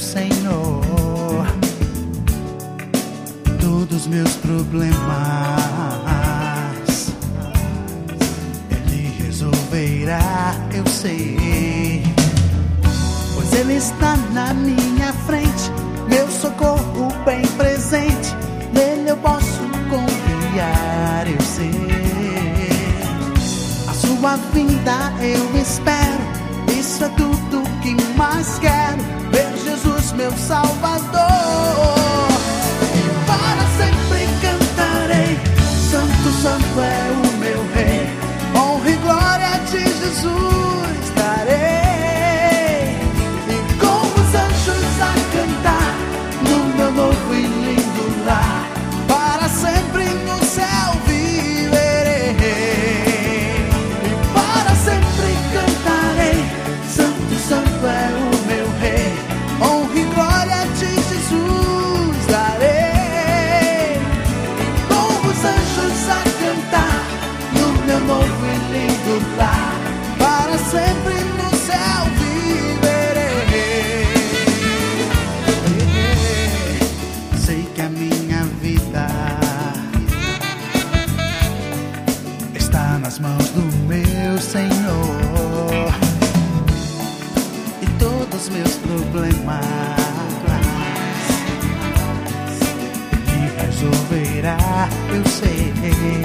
Senhor. Todos meus problemas Ele resolverá, eu sei, pois Ele está na minha frente, meu socorro bem presente. Nele eu posso confiar, eu sei. A sua vinda eu espero, isso é tudo que mais quero, ver Jesus meu Salvador. E para sempre cantarei, Santo, Santo é o meu Rei. Honra e glória de Jesus darei, e com os anjos a cantar no meu novo e lindo lar. Para sempre no céu viverei, e para sempre cantarei, Santo, Santo é o meu Rei. Honra e glória de Jesus darei, e com os anjos a cantar no meu novo e lindo lar. Para sempre no céu viverei. Sei que a minha vida está nas mãos do meu Senhor, e todos meus problemas Ele resolverá, eu sei,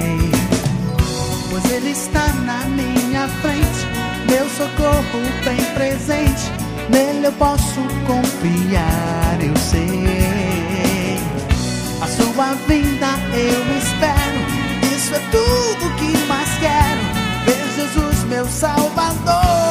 pois Ele está na minha frente, meu socorro bem presente. Nele eu posso confiar, eu sei. A sua vinda eu espero, isso é tudo que mais quero, ver Jesus meu Salvador.